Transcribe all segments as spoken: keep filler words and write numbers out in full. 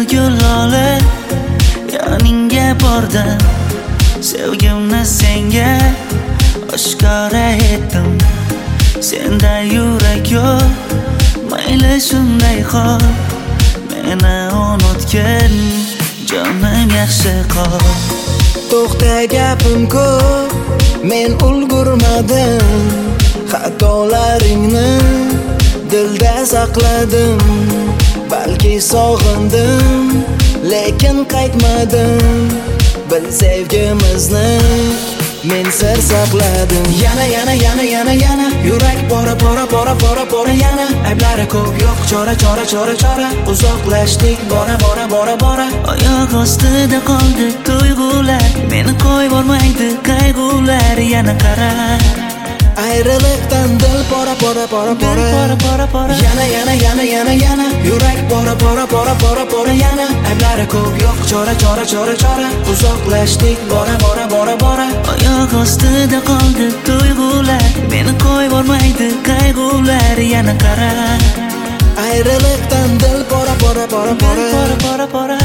guloli yoningga bordim, sevgimni senga oshkora etdim. Senda yurak yo'q, mayli shunday qol, meni unutgin, jonim yaxshi qol. To'xta gapim ko'p, men ulgurmadim, xatolaringni dilda saqladim. Balki sog'indim, lekin qaytmadim. Bil sevgimizni men sir saqladim. Yana yana yana yana yana yurak bora bora bora bora bora yana. Ayblari ko'p yo'q, chora chora chora chora. Uzoqlashdik bora bora bora bora. Oyoq ostida qoldi tuyg'ular, meni qo'yvormaydi qayg'ular. Yana qara, ayriliqdan dil pora pora pora pora pora pora pora. Yana yana yana yana yana yurak bora bora bora bora bora yana. Ayblari ko'p yo'q, chora chora chora chora. Uzoqlashdik bora bora bora bora. Oyoq ostida qoldi tuyg'ular, meni qo'yvormaydi qayg'ular. Yana qara, ayriliqdan dil pora pora pora pora pora pora pora.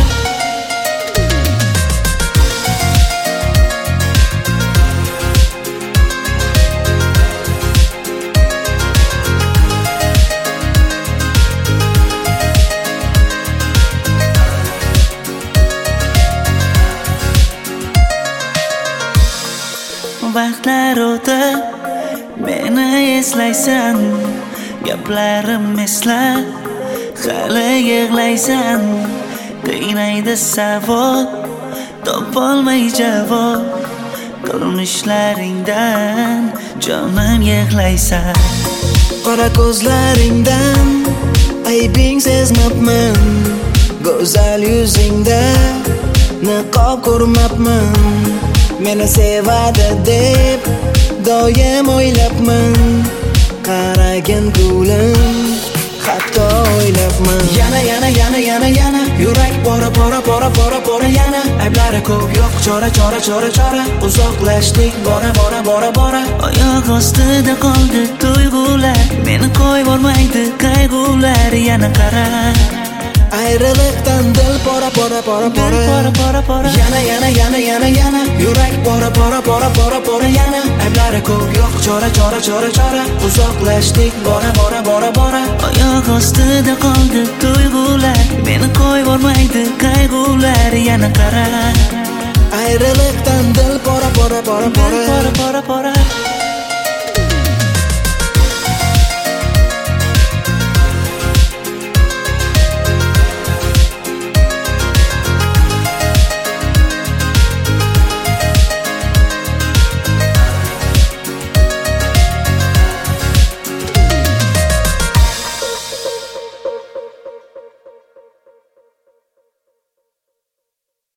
Vaqtlar o'tib, meni eslaysan, gaplarim esla, hali yig'laysan. Qiynaydi savol, topolmay javob, qilmishlaringdan jonim yig'laysan. Qora ko'zlaringdan aybing sezmabman, go'zal yuzingda niqob ko'rmabman. Meni sevadi deb doim o'ylabman, qaragin ko'lim hatto o'ylabman. Yana yana yana yana yana yurak bora bora bora bora bora yana. Ayblari ko'p yo'q, chora chora chora chora. Uzoqlashdik bora bora bora bora. Oyoq ostida qoldi tuyg'ular, meni qo'yvormaydi qayg'ular. Yana qara, ayriliqdan dil pora pora pora pora pora pora pora. Yana yana yana yana yana yurak bora bora bora bora bora yana. Ayblari ko'p yo'q, chora chora chora chora. Uzoqlashdik bora bora bora bora. Oyoq ostida qoldi tuyg'ular, meni qo'yvormaydi qayg'ular. Yana qara, ayriliqdan dil pora pora pora pora pora pora pora.